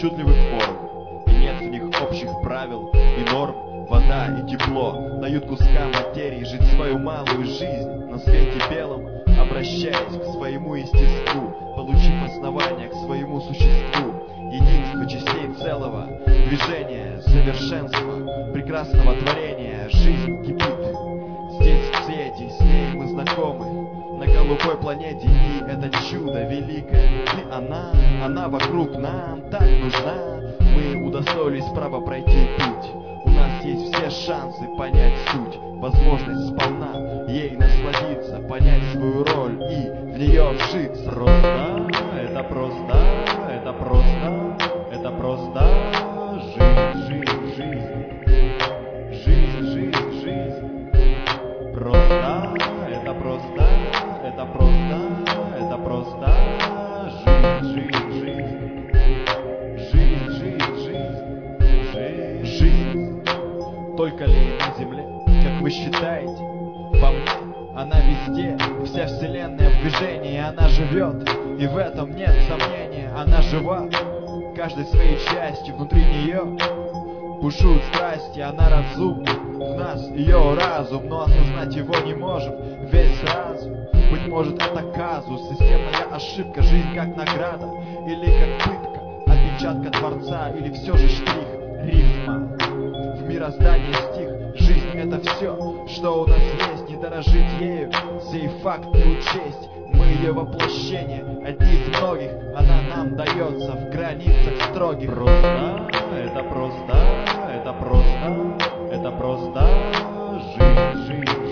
причудливых форм, и нет в них общих правил и норм. Вода и тепло дают кускам материи жить свою малую жизнь на свете белом, обращаясь к своему естеству, получив основания к своему существу, единство частей целого, движение, совершенство, прекрасного творения. Жизнь кипит здесь в цвете, с ней мы знакомы на голубой планете, и это чудо великое. И она вокруг нам так нужна. Мы удостоились права пройти путь. У нас есть все шансы понять суть, возможность сполна ей насладиться, понять свою роль и в нее вжиться. Просто, это просто, это просто, это просто жизнь, жизнь, жизнь, жизнь, жизнь, жизнь. Просто, это просто, это просто, это просто жизнь, жизнь, жизнь, жизнь, жизнь, жизнь, жизнь. Только ли на земле, как вы считаете? По мне, она везде, вся вселенная в движении, она живет, и в этом нет сомнения. Она жива, каждой своей частью внутри нее бушуют страсти, она разумна, в нас ее разум, но осознать его не можем весь сразу. Быть может, это казус, системная ошибка, жизнь как награда или как пытка, отпечатка Творца, или все же штрих, рифма в мироздании стих. Жизнь — это все, что у нас есть, не дорожить ею, сей факт не учесть. Мы ее воплощение, одни из многих, она нам дается в границах строгих. Просто, это просто, это просто, это просто жизнь, жизнь.